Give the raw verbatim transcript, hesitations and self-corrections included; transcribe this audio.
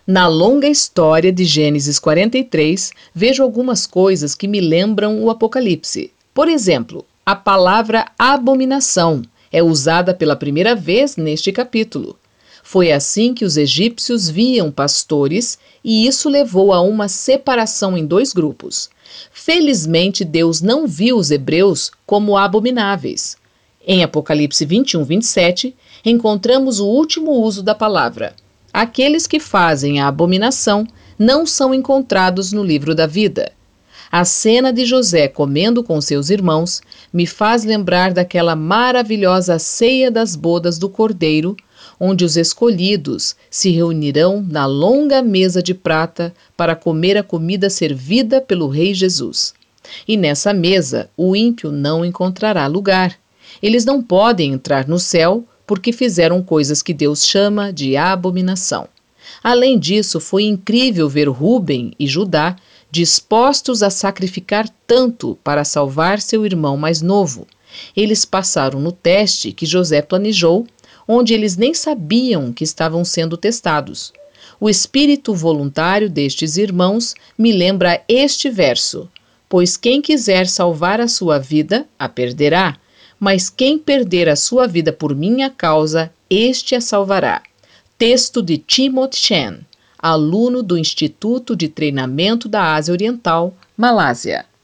Na longa história de Gênesis quarenta e três, vejo algumas coisas que me lembram o Apocalipse. Por exemplo, a palavra abominação é usada pela primeira vez neste capítulo. Foi assim que os egípcios viam pastores e isso levou a uma separação em dois grupos. Felizmente, Deus não viu os hebreus como abomináveis. Em Apocalipse vinte e um, vinte e sete, encontramos o último uso da palavra. Aqueles que fazem a abominação não são encontrados no livro da vida. A cena de José comendo com seus irmãos me faz lembrar daquela maravilhosa ceia das bodas do Cordeiro, onde os escolhidos se reunirão na longa mesa de prata para comer a comida servida pelo Rei Jesus. E nessa mesa o ímpio não encontrará lugar. Eles não podem entrar no céu porque fizeram coisas que Deus chama de abominação. Além disso, foi incrível ver Rúben e Judá dispostos a sacrificar tanto para salvar seu irmão mais novo. Eles passaram no teste que José planejou, onde eles nem sabiam que estavam sendo testados. O espírito voluntário destes irmãos me lembra este verso: pois quem quiser salvar a sua vida, a perderá, mas quem perder a sua vida por minha causa, este a salvará. Texto de Timothy Chan, aluno do Instituto de Treinamento da Ásia Oriental, Malásia.